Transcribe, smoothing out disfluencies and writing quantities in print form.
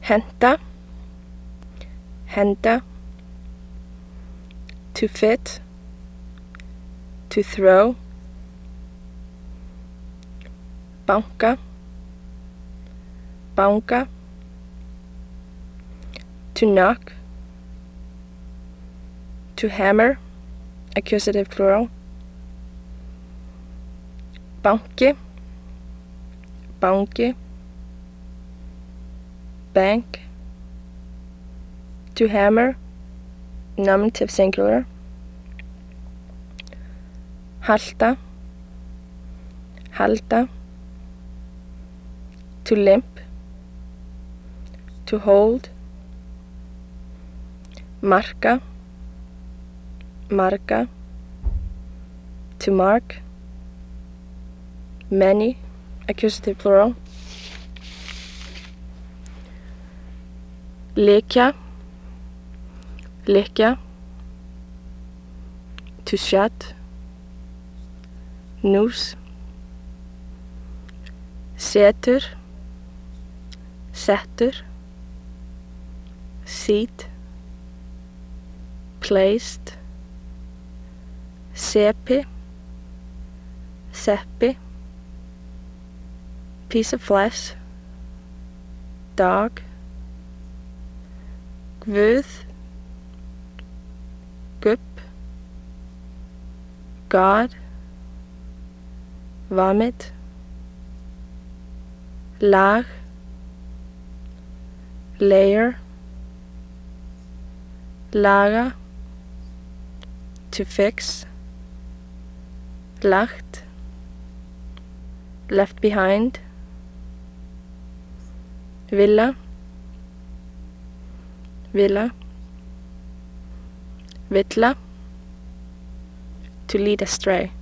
henta, henda, to fit, to throw, banka, banka, to knock, to hammer, accusative plural, banki, banki, bank, to hammer, nominative singular, halta, halda, to limp, to hold, marka, marka, to mark, many, accusative plural, lekja, lekja, to shut, noose, setur, settur, seat, placed, sepi, seppi, piece of flesh, dog, guð, gupp, God, vomit, lag, layer, laga, to fix, lagt, left behind, villa, villa, villa, to lead astray.